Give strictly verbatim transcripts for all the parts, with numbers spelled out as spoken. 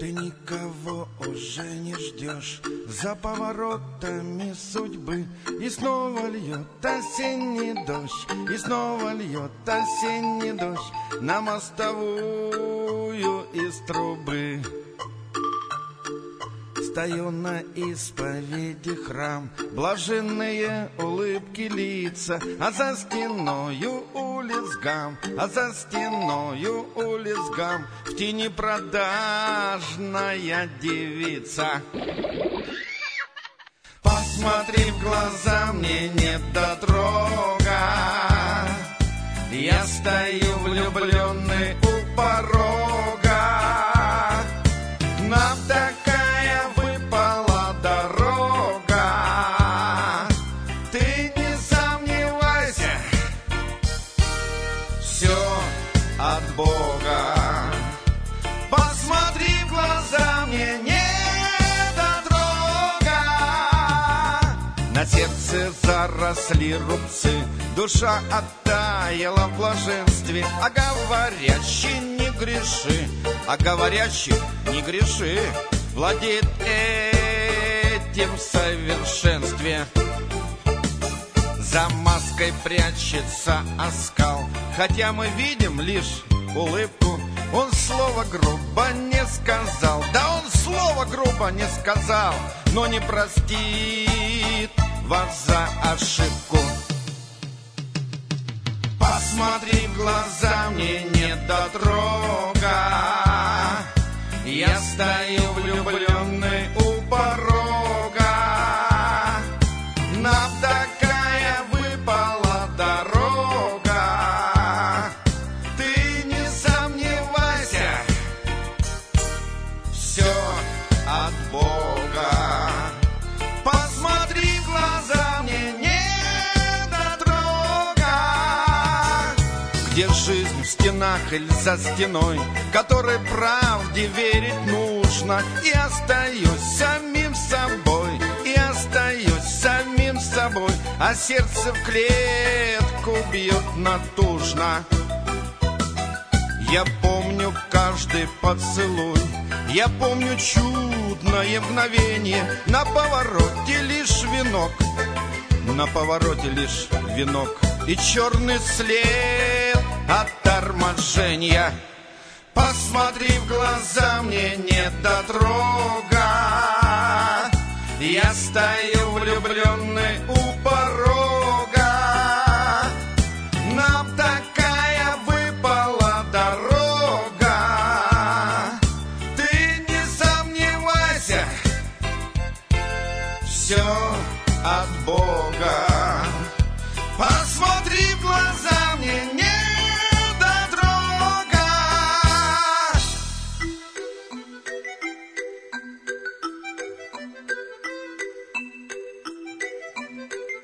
Ты никого уже не ждешь за поворотами судьбы, и снова льет осенний дождь, и снова льет осенний дождь на мостовую из трубы. Стою на исповеди храм, блаженные улыбки лица, а за стеною улиц гам, а за стеною улиц гам в тени продажная девица. Посмотри в глаза мне, недотрога, я стою влюбленный у порога. Нам такая выпала дорога, ты не сомневайся, все от Бога. Посмотри в глаза мне, недотрога. На сердце заросли рубцы, душа оттаяла в блаженстве, а говорящий не греши, а говорящий не греши, владеет этим в совершенстве. За маской прячется оскал, хотя мы видим лишь улыбку. Он слова грубо не сказал, да он слова грубо не сказал, но не простит вас за ошибку. Посмотри в глаза мне, недотрога, я стою влюбленный у порога. Нам такая выпала дорога, ты не сомневайся, все от Бога. Посмотри в глаза мне, недотрога. Где жизнь в стенах или за стеной, которой правде верить нужно, и остаюсь самим собой, и остаюсь самим собой, а сердце в клетку бьет натужно. Я помню каждый поцелуй, я помню чудное мгновение, на повороте лишь венок, на повороте лишь венок и черный след от торможения. Посмотри в глаза мне, недотрога, я стою влюбленный у порога. Нам такая выпала дорога, ты не сомневайся, все от Бога. Посмотри в глаза мне, недотрога.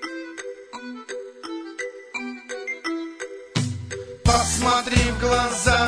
Посмотри в глаза